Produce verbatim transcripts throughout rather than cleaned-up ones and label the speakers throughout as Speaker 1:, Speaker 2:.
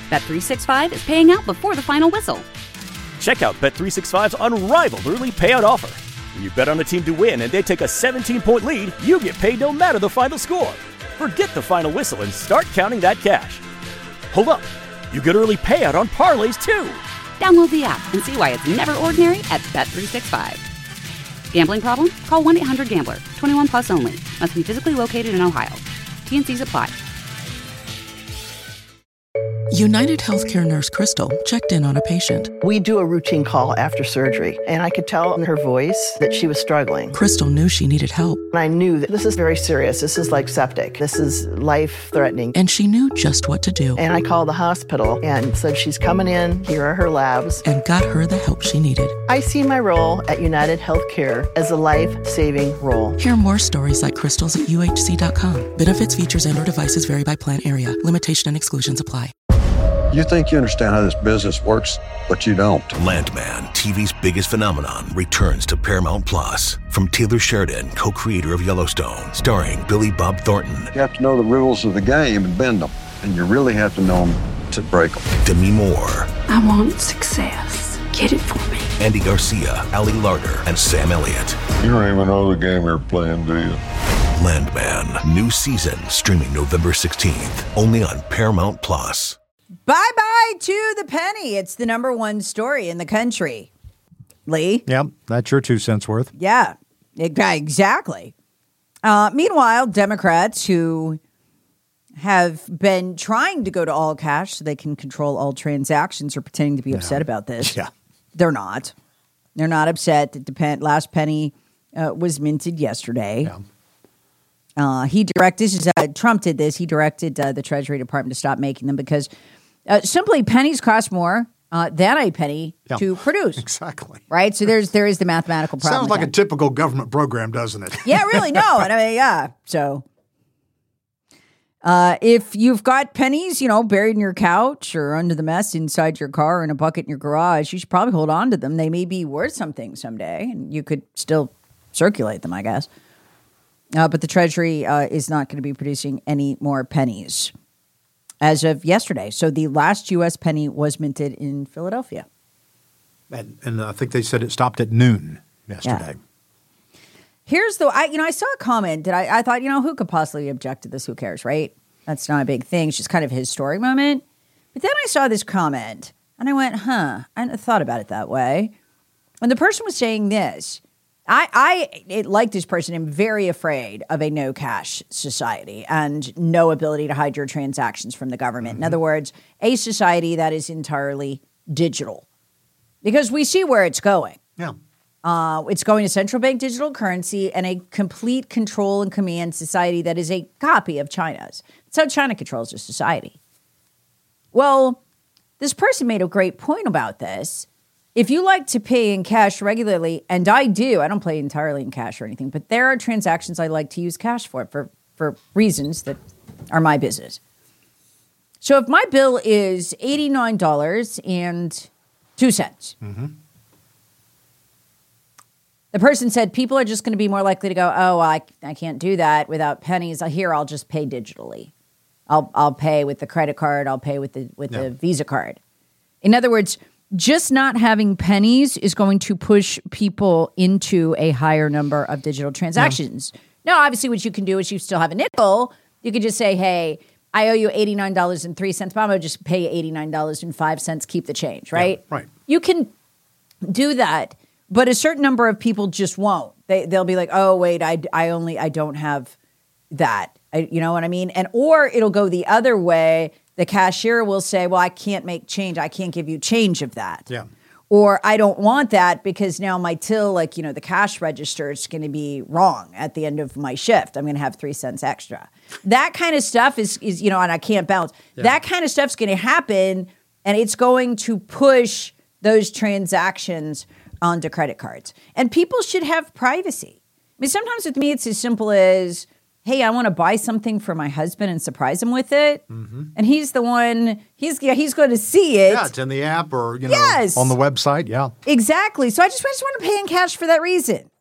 Speaker 1: Bet three sixty-five is paying out before the final whistle.
Speaker 2: Check out Bet three sixty-five's unrivaled early payout offer. When you bet on a team to win and they take a seventeen-point lead, you get paid no matter the final score. Forget the final whistle and start counting that cash. Hold up. You get early payout on parlays, too.
Speaker 1: Download the app and see why it's never ordinary at Bet three sixty-five. Gambling problem? Call one eight hundred gambler. twenty-one plus only. Must be physically located in Ohio. T N Cs apply.
Speaker 3: United Healthcare nurse Crystal checked in on a patient.
Speaker 4: We do a routine call after surgery, and I could tell in her voice that she was struggling.
Speaker 3: Crystal knew she needed help.
Speaker 4: And I knew that this is very serious. This is like septic. This is life-threatening.
Speaker 3: And she knew just what to do.
Speaker 4: And I called the hospital and said, she's coming in. Here are her labs.
Speaker 3: And got her the help she needed.
Speaker 4: I see my role at United Healthcare as a life-saving role.
Speaker 3: Hear more stories like Crystal's at U H C dot com. Benefits, features, and or devices vary by plan area. Limitation and exclusions apply.
Speaker 5: You think you understand how this business works, but you don't.
Speaker 6: Landman, T V's biggest phenomenon, returns to Paramount Plus. From Taylor Sheridan, co-creator of Yellowstone, starring Billy Bob Thornton.
Speaker 5: You have to know the rules of the game and bend them. And you really have to know them to break them.
Speaker 6: Demi Moore.
Speaker 7: I want success. Get it for me.
Speaker 6: Andy Garcia, Ali Larter, and Sam Elliott.
Speaker 5: You don't even know the game you're playing, do you?
Speaker 6: Landman, new season, streaming November sixteenth, only on Paramount Plus.
Speaker 8: Bye-bye to the penny. It's the number one story in the country. Lee?
Speaker 9: Yep, that's your two cents worth.
Speaker 8: Yeah, exactly. Uh, meanwhile, Democrats who have been trying to go to all cash so they can control all transactions are pretending to be upset
Speaker 9: yeah.
Speaker 8: about this.
Speaker 9: Yeah.
Speaker 8: They're not. They're not upset that the pen, last penny uh, was minted yesterday.
Speaker 9: Yeah.
Speaker 8: Uh, he directed, uh, Trump did this, he directed uh, the Treasury Department to stop making them because uh, simply pennies cost more uh, than a penny
Speaker 9: yeah.
Speaker 8: to produce.
Speaker 9: Exactly.
Speaker 8: Right? So there's there is the mathematical problem.
Speaker 9: Sounds like
Speaker 8: that.
Speaker 9: a typical government program, doesn't it?
Speaker 8: Yeah, really, no. And I mean, yeah, so uh, if you've got pennies, you know, buried in your couch or under the mess inside your car or in a bucket in your garage, you should probably hold on to them. They may be worth something someday, and you could still circulate them, I guess. Uh, but the Treasury uh, is not going to be producing any more pennies as of yesterday. So the last U S penny was minted in Philadelphia.
Speaker 9: And, and I think they said it stopped at noon yesterday.
Speaker 8: Yeah. Here's the, I, you know, I saw a comment that I, I thought, you know, who could possibly object to this? Who cares, right? That's not a big thing. It's just kind of a historic moment. But then I saw this comment and I went, huh, I hadn't thought about it that way. And the person was saying this. I, I it, like this person, am very afraid of a no cash society and no ability to hide your transactions from the government. Mm-hmm. In other words, a society that is entirely digital. Because we see where it's going.
Speaker 9: Yeah.
Speaker 8: Uh, it's going to central bank digital currency and a complete control and command society that is a copy of China's. That's how China controls their society. Well, this person made a great point about this. If you like to pay in cash regularly, and I do, I don't pay entirely in cash or anything, but there are transactions I like to use cash for, for, for reasons that are my business. So if my bill is eighty-nine dollars and two cents, mm-hmm. the person said people are just going to be more likely to go, oh, I, I can't do that without pennies. Here, I'll just pay digitally. I'll I'll pay with the credit card. I'll pay with the with yeah. the Visa card. In other words, just not having pennies is going to push people into a higher number of digital transactions. Yeah. Now, obviously, what you can do is you still have a nickel. You could just say, hey, I owe you eighty-nine dollars and three cents. But I'm going to just pay eighty-nine dollars and five cents, keep the change, right?
Speaker 9: Yeah, right.
Speaker 8: You can do that, but a certain number of people just won't. They, they'll be like, oh, wait, I, I only, I don't have that. I, you know what I mean? And or it'll go the other way. The cashier will say, well, I can't make change. I can't give you change of that.
Speaker 9: Yeah.
Speaker 8: Or I don't want that because now my till, like, you know, the cash register is going to be wrong at the end of my shift. I'm going to have three cents extra. That kind of stuff is, is you know, and I can't balance. Yeah. That kind of stuff's going to happen, and it's going to push those transactions onto credit cards. And people should have privacy. I mean, sometimes with me, it's as simple as, hey, I want to buy something for my husband and surprise him with it. Mm-hmm. And he's the one, he's yeah, he's going to see it.
Speaker 9: Yeah, it's in the app or, you know,
Speaker 8: yes.
Speaker 9: on the website. Yeah.
Speaker 8: Exactly. So I just, I just want to pay in cash for that reason.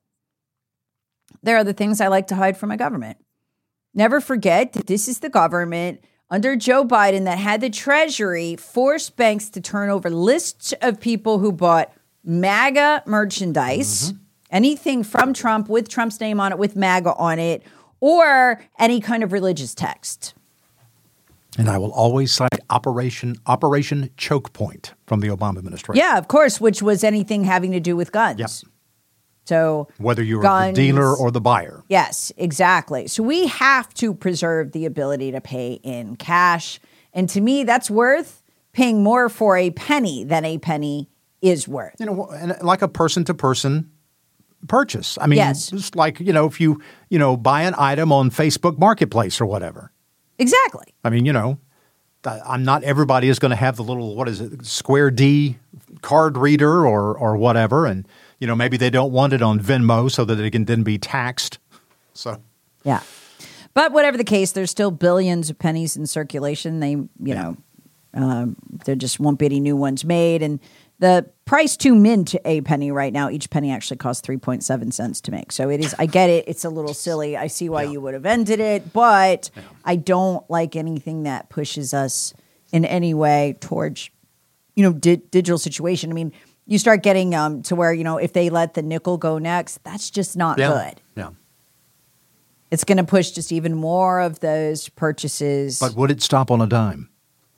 Speaker 8: There are the things I like to hide from my government. Never forget that this is the government under Joe Biden that had the Treasury force banks to turn over lists of people who bought MAGA merchandise, mm-hmm. anything from Trump with Trump's name on it, with MAGA on it, or any kind of religious text.
Speaker 9: And I will always cite Operation Operation Choke Point from the Obama administration.
Speaker 8: Yeah, of course, which was anything having to do with guns.
Speaker 9: Yep.
Speaker 8: So
Speaker 9: whether you're
Speaker 8: guns,
Speaker 9: the dealer or the buyer.
Speaker 8: Yes, exactly. So we have to preserve the ability to pay in cash. And to me, that's worth paying more for a penny than a penny is worth.
Speaker 9: You know, and like a person-to-person purchase. I mean,
Speaker 8: yes.
Speaker 9: Just like, you know, if you, you know, buy an item on Facebook Marketplace or whatever.
Speaker 8: Exactly.
Speaker 9: I mean, you know, I'm not everybody is going to have the little, what is it, Square D card reader or or whatever. And, you know, maybe they don't want it on Venmo so that it can then be taxed. So,
Speaker 8: yeah. But whatever the case, there's still billions of pennies in circulation. They, you yeah. know, um, there just won't be any new ones made. And the price to mint a penny right now, each penny actually costs three point seven cents to make. So it is, I get it. It's a little silly. I see why yeah. you would have ended it, but yeah. I don't like anything that pushes us in any way towards, you know, di- digital situation. I mean, you start getting um, to where, you know, if they let the nickel go next, that's just not
Speaker 9: yeah.
Speaker 8: good.
Speaker 9: Yeah.
Speaker 8: It's going to push just even more of those purchases.
Speaker 9: But would it stop on a dime?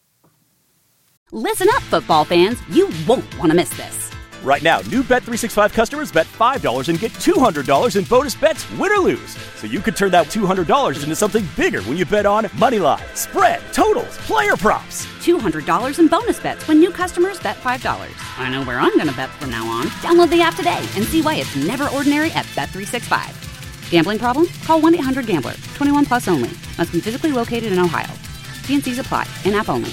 Speaker 1: Listen up, football fans. You won't want to miss this.
Speaker 2: Right now, new Bet three sixty-five customers bet five dollars and get two hundred dollars in bonus bets, win or lose. So you could turn that two hundred dollars into something bigger when you bet on moneyline, spread, totals, player props.
Speaker 1: two hundred dollars in bonus bets when new customers bet five dollars. I know where I'm going to bet from now on. Download the app today and see why it's never ordinary at Bet three sixty-five. Gambling problem? Call one eight hundred gambler. twenty-one plus only. Must be physically located in Ohio. T and C's apply. In-app only.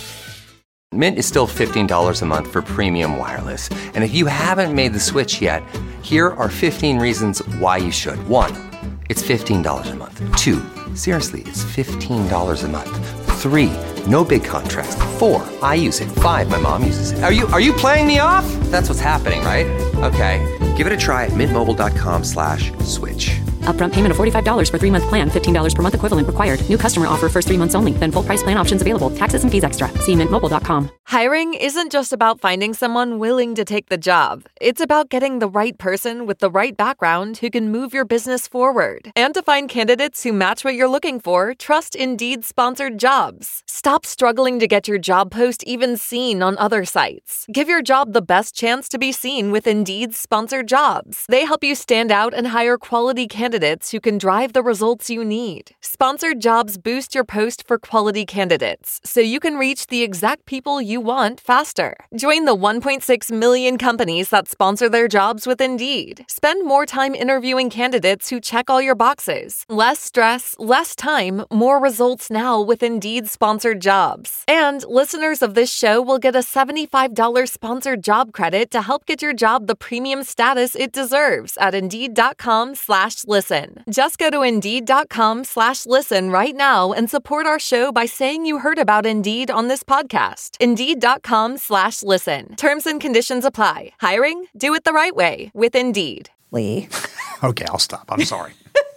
Speaker 10: Mint is still fifteen dollars a month for premium wireless. And if you haven't made the switch yet, here are fifteen reasons why you should. One, it's fifteen dollars a month. Two, seriously, it's fifteen dollars a month. Three, no big contrast. Four, I use it. Five, my mom uses it. Are you are you playing me off? That's what's happening, right? Okay, give it a try at mintmobile.com slash switch.
Speaker 11: Upfront payment of forty-five dollars for three-month plan, fifteen dollars per month equivalent required. New customer offer first three months only. Then full price plan options available. Taxes and fees extra. See mint mobile dot com.
Speaker 12: Hiring isn't just about finding someone willing to take the job. It's about getting the right person with the right background who can move your business forward. And to find candidates who match what you're looking for, trust Indeed sponsored jobs. Stop struggling to get your job post even seen on other sites. Give your job the best chance to be seen with Indeed sponsored jobs. They help you stand out and hire quality candidates Candidates who can drive the results you need. Sponsored jobs boost your post for quality candidates, so you can reach the exact people you want faster. Join the one point six million companies that sponsor their jobs with Indeed. Spend more time interviewing candidates who check all your boxes. Less stress, less time, more results now with Indeed sponsored jobs. And listeners of this show will get a seventy-five dollars sponsored job credit to help get your job the premium status it deserves at Indeed.com slash listen. Just go to Indeed.com slash listen right now and support our show by saying you heard about Indeed on this podcast. Indeed.com slash listen. Terms and conditions apply. Hiring? Do it the right way with Indeed.
Speaker 8: Lee.
Speaker 9: Okay, I'll stop. I'm sorry.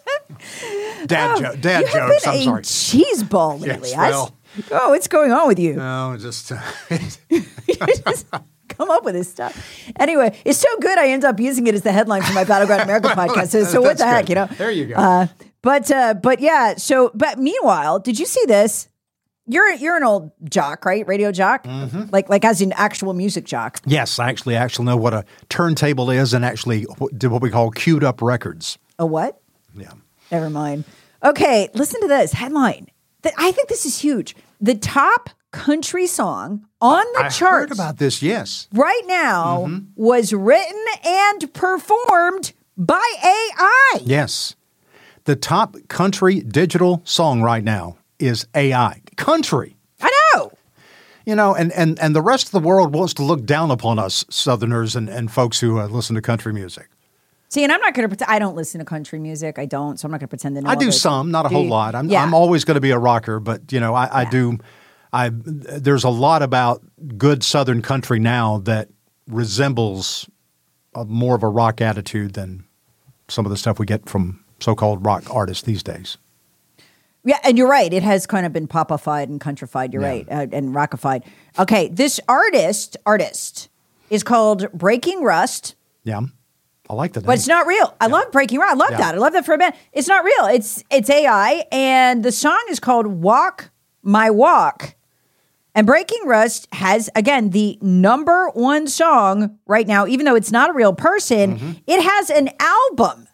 Speaker 9: Dad,
Speaker 8: oh,
Speaker 9: jo- dad
Speaker 8: you
Speaker 9: jokes.
Speaker 8: Have been
Speaker 9: I'm
Speaker 8: a
Speaker 9: sorry.
Speaker 8: cheese ball lately.
Speaker 9: Yes, well,
Speaker 8: oh, what's going on with you?
Speaker 9: No, just... Uh,
Speaker 8: just come up with this stuff. Anyway, it's so good I end up using it as the headline for my Battleground America podcast. So, so what the heck,
Speaker 9: good.
Speaker 8: you know?
Speaker 9: There you go.
Speaker 8: Uh, but uh, but yeah, so but meanwhile, did you see this? You're you're an old jock, right? Radio jock?
Speaker 9: Mm-hmm.
Speaker 8: Like like as an actual music jock.
Speaker 9: Yes, I actually actually know what a turntable is and actually did what we call queued up records.
Speaker 8: A what?
Speaker 9: Yeah.
Speaker 8: Never mind. Okay, listen to this headline. I think this is huge. The top country song on the
Speaker 9: I
Speaker 8: charts.
Speaker 9: I heard about this, yes.
Speaker 8: Right now
Speaker 9: mm-hmm.
Speaker 8: was written and performed by A I.
Speaker 9: Yes. The top country digital song right now is A I. Country.
Speaker 8: I know.
Speaker 9: You know, and, and, and the rest of the world wants to look down upon us Southerners and, and folks who uh, listen to country music.
Speaker 8: See, and I'm not going to pretend. I don't listen to country music. I don't, so I'm not going to pretend to know.
Speaker 9: I do
Speaker 8: it.
Speaker 9: some, not a
Speaker 8: do
Speaker 9: whole
Speaker 8: you?
Speaker 9: lot. I'm,
Speaker 8: yeah.
Speaker 9: I'm always going to be a rocker, but, you know, I, I
Speaker 8: yeah.
Speaker 9: do – I there's a lot about good Southern country now that resembles a, more of a rock attitude than some of the stuff we get from so-called rock artists these days.
Speaker 8: Yeah, and you're right. It has kind of been popified and countrified. You're yeah. right, uh, and rockified. Okay, this artist artist is called Breaking Rust.
Speaker 9: Yeah, I like that.
Speaker 8: But it's not real. I yeah. love Breaking Rust. I love yeah. that. I love that for a band. It's not real. It's it's A I, and the song is called Walk My Walk. And Breaking Rust has, again, the number one song right now, even though it's not a real person, mm-hmm. it has an album.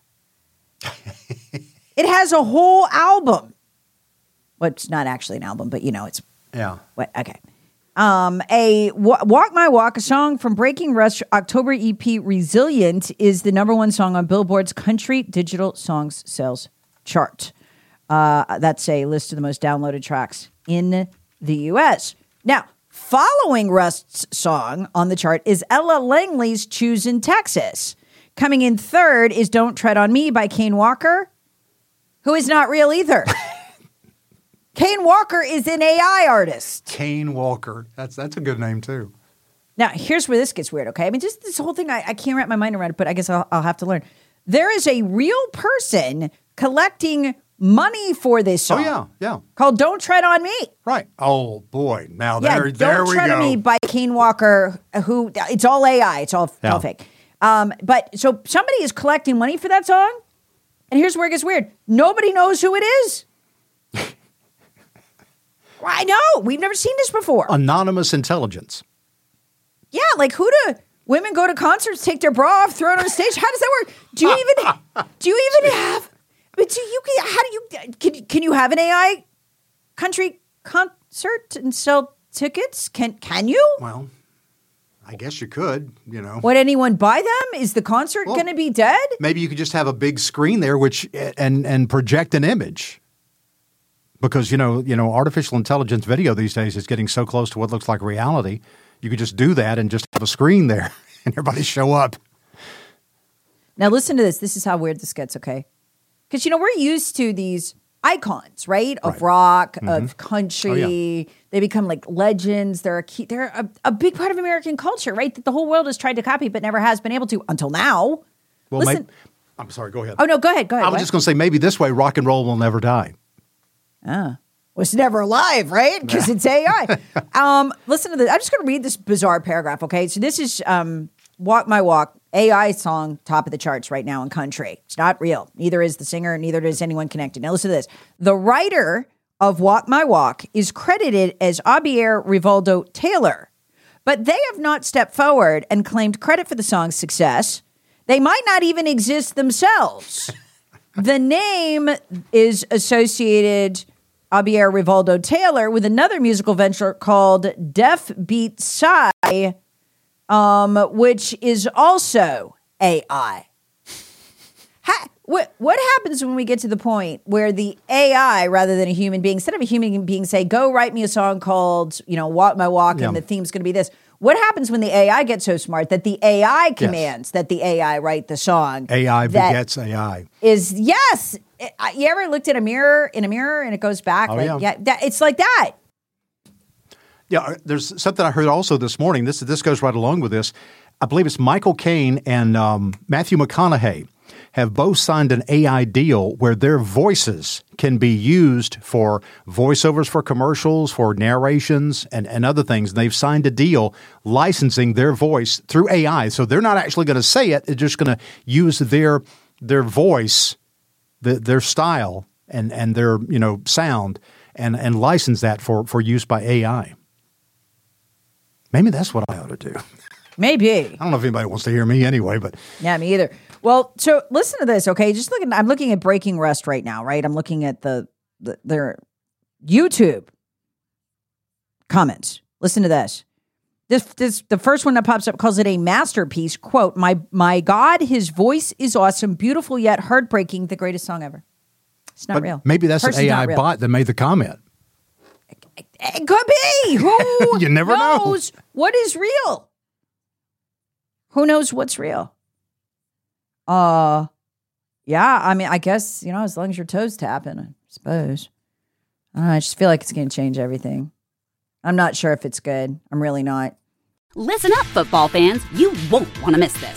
Speaker 8: It has a whole album. Well, it's not actually an album, but you know, it's...
Speaker 9: Yeah.
Speaker 8: What? Okay. Um, a Walk My Walk, a song from Breaking Rust October E P Resilient, is the number one song on Billboard's Country Digital Songs Sales chart. Uh, that's a list of the most downloaded tracks in the U S. Now, following Rust's song on the chart is Ella Langley's Choosing Texas. Coming in third is Don't Tread on Me by Kane Walker, who is not real either. Kane Walker is an A I artist.
Speaker 9: Kane Walker. That's that's a good name, too.
Speaker 8: Now, here's where this gets weird, okay? I mean, just this whole thing, I, I can't wrap my mind around it, but I guess I'll, I'll have to learn. There is a real person collecting money for this song.
Speaker 9: Oh, yeah, yeah.
Speaker 8: Called Don't Tread on Me.
Speaker 9: Right. Oh, boy. Now,
Speaker 8: yeah,
Speaker 9: there, there we go.
Speaker 8: Don't Tread on Me by Kane Walker, who, it's all A I. It's all, yeah. all fake. Um, but, so somebody is collecting money for that song, and here's where it gets weird. Nobody knows who it is. I know. We've never seen this before.
Speaker 9: Anonymous intelligence.
Speaker 8: Yeah, like who do women go to concerts, take their bra off, throw it on a stage? How does that work? Do you even, do you even have... But do you? How do you? Can can you have an A I country concert and sell tickets? Can can you?
Speaker 9: Well, I guess you could. You know,
Speaker 8: would anyone buy them? Is the concert well, going to be dead?
Speaker 9: Maybe you could just have a big screen there, which and and project an image. Because you know, you know, artificial intelligence video these days is getting so close to what looks like reality. You could just do that and just have a screen there, and everybody show up.
Speaker 8: Now listen to this. This is how weird this gets. Okay. Because, you know, we're used to these icons, right? Of right. rock, mm-hmm. of country. Oh, yeah. They become like legends. They're a key, they're a, a big part of American culture, right? That the whole world has tried to copy, but never has been able to until now.
Speaker 9: Well,
Speaker 8: Listen.
Speaker 9: Maybe, I'm sorry, go ahead.
Speaker 8: Oh, no, go ahead, go ahead.
Speaker 9: I was
Speaker 8: what?
Speaker 9: just going to say, maybe this way rock and roll will never die.
Speaker 8: Ah. Well, it's never alive, right? Because it's A I. um, listen to this. I'm just going to read this bizarre paragraph, okay? So this is um, Walk My Walk. A I song, top of the charts right now in country. It's not real. Neither is the singer, neither is anyone connected. Now listen to this. The writer of Walk My Walk is credited as Javier Rivaldo Taylor, but they have not stepped forward and claimed credit for the song's success. They might not even exist themselves. The name is associated, Javier Rivaldo Taylor, with another musical venture called Deaf Beat Psy, Um, which is also A I. Ha, what what happens when we get to the point where the A I, rather than a human being, instead of a human being say, go write me a song called, you know, Walk My Walk, yeah. and the theme's going to be this. What happens when the A I gets so smart that the A I commands yes. that the A I write the song?
Speaker 9: A I begets A I.
Speaker 8: Is, yes. It, you ever looked at a mirror, in a mirror, and it goes back?
Speaker 9: Oh,
Speaker 8: like,
Speaker 9: yeah.
Speaker 8: yeah that, it's like that.
Speaker 9: Yeah, there's something I heard also this morning. This this goes right along with this. I believe it's Michael Caine and um, Matthew McConaughey have both signed an A I deal where their voices can be used for voiceovers for commercials, for narrations, and, and other things. And they've signed a deal licensing their voice through A I. So they're not actually going to say it. They're just going to use their their voice, the, their style, and, and their you know sound, and, and license that for, for use by A I. Maybe that's what I ought to do.
Speaker 8: Maybe.
Speaker 9: I don't know if anybody wants to hear me anyway, but.
Speaker 8: Yeah, me either. Well, so listen to this, okay? Just looking, I'm looking at Breaking Rust right now, right? I'm looking at the, the their YouTube comments. Listen to this. This, this, the first one that pops up calls it a masterpiece. Quote, my, my God, his voice is awesome, beautiful yet heartbreaking, the greatest song ever. It's not
Speaker 9: but
Speaker 8: real.
Speaker 9: Maybe that's an A I bot that made the comment.
Speaker 8: It could be. Who
Speaker 9: you never
Speaker 8: knows
Speaker 9: know.
Speaker 8: What is real? Who knows what's real? Uh, yeah, I mean, I guess, you know, as long as your toes tapping, I suppose. I don't know, I just feel like it's going to change everything. I'm not sure if it's good. I'm really not.
Speaker 1: Listen up, football fans. You won't want to miss this.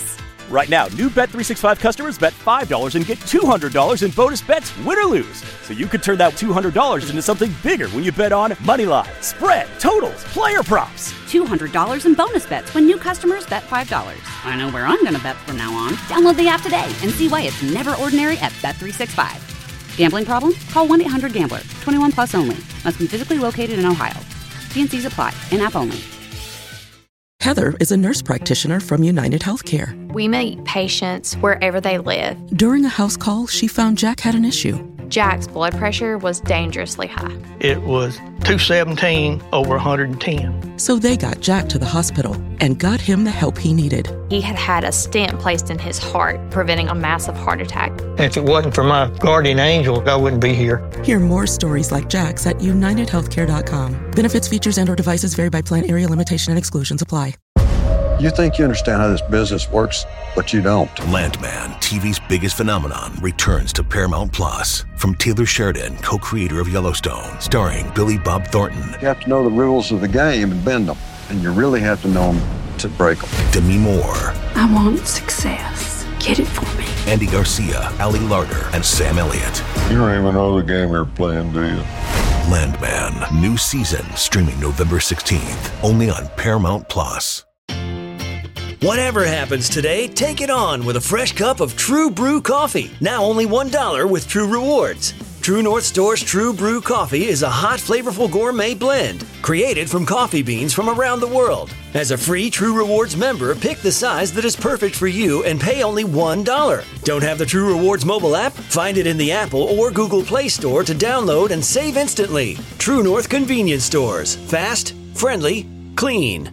Speaker 2: Right now, new Bet three sixty-five customers bet five dollars and get two hundred dollars in bonus bets, win or lose. So you could turn that two hundred dollars into something bigger when you bet on moneyline, spread, totals, player props.
Speaker 1: two hundred dollars in bonus bets when new customers bet five dollars. I know where I'm going to bet from now on. Download the app today and see why it's never ordinary at Bet three sixty-five. Gambling problem? Call one eight hundred gambler. twenty-one plus only. Must be physically located in Ohio. T and C's apply. In-app only.
Speaker 3: Heather is a nurse practitioner from United Healthcare.
Speaker 13: We meet patients wherever they live.
Speaker 3: During a house call, she found Jack had an issue.
Speaker 13: Jack's blood pressure was dangerously high.
Speaker 14: It was two seventeen over one hundred ten.
Speaker 3: So they got Jack to the hospital and got him the help he needed.
Speaker 13: He had had a stent placed in his heart, preventing a massive heart attack.
Speaker 14: If it wasn't for my guardian angel, I wouldn't be here.
Speaker 3: Hear more stories like Jack's at united healthcare dot com. Benefits, features, and or devices vary by plan, area, limitation, and exclusions apply.
Speaker 5: You think you understand how this business works, but you don't.
Speaker 6: Landman, T V's biggest phenomenon, returns to Paramount Plus. From Taylor Sheridan, co-creator of Yellowstone, starring Billy Bob Thornton.
Speaker 5: You have to know the rules of the game and bend them, and you really have to know them to break them.
Speaker 6: Demi Moore.
Speaker 7: I want success. Get it for me.
Speaker 6: Andy Garcia, Ali Larter, and Sam Elliott.
Speaker 5: You don't even know the game you're playing, do you?
Speaker 6: Landman, new season, streaming November sixteenth, only on Paramount Plus.
Speaker 15: Whatever happens today, take it on with a fresh cup of True Brew coffee. Now only one dollar with True Rewards. True North Store's True Brew coffee is a hot, flavorful gourmet blend created from coffee beans from around the world. As a free True Rewards member, pick the size that is perfect for you and pay only one dollar. Don't have the True Rewards mobile app? Find it in the Apple or Google Play Store to download and save instantly. True North Convenience Stores. Fast, friendly, clean.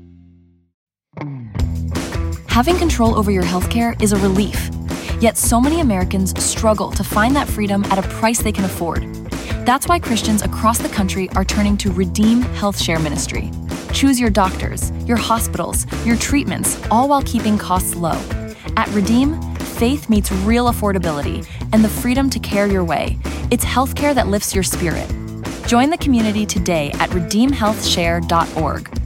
Speaker 16: Having control over your healthcare is a relief. Yet so many Americans struggle to find that freedom at a price they can afford. That's why Christians across the country are turning to Redeem Health Share Ministry. Choose your doctors, your hospitals, your treatments, all while keeping costs low. At Redeem, faith meets real affordability and the freedom to care your way. It's healthcare that lifts your spirit. Join the community today at redeem health share dot org.